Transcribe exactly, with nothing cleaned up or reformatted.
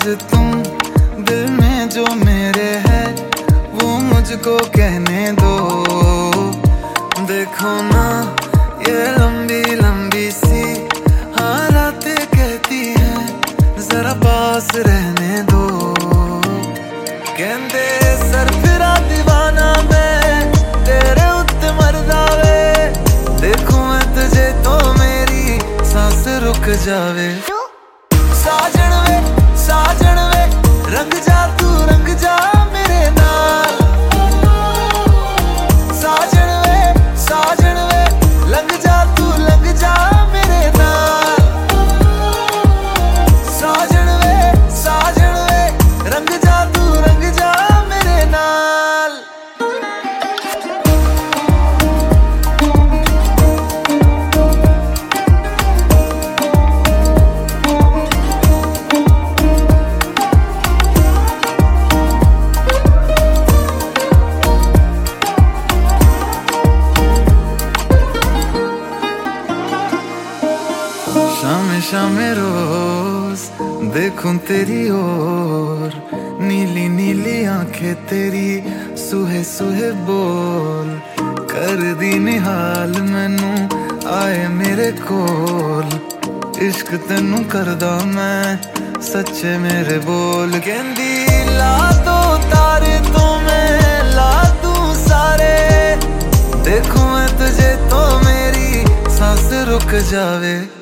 तुम दिल में जो मेरे है वो मुझको कहने दो। देखो ना ये लंबी लंबी सी हाँ रातें कहती हैं जरा पास रहने दो। कहते सर फिरा दीवाना मैं तेरे उत्ते मरदा वे, देखूं मैं तुझे तो मेरी सांस रुक जावे। साजन वे साजन वे रंग जा तू रंग जा मेरे नाल। साजन वे साजन वे लंग जा तू लंग जा मेरे नाल। साजन वे साजन वे रंग जा तू रंग जा मेरे नाल। शामे शामे रोज देखूं तेरी ओर, नीली नीली आंखें तेरी सुहे सुहे बोल कर दी निहाल मैनू आए मेरे कोल। इश्क तेनू करदा मैं सच्चे मेरे बोल। कहंदी ला दो तारे तो मैं ला दूं सारे, देखूं मैं तुझे तो मेरी सांस रुक जावे।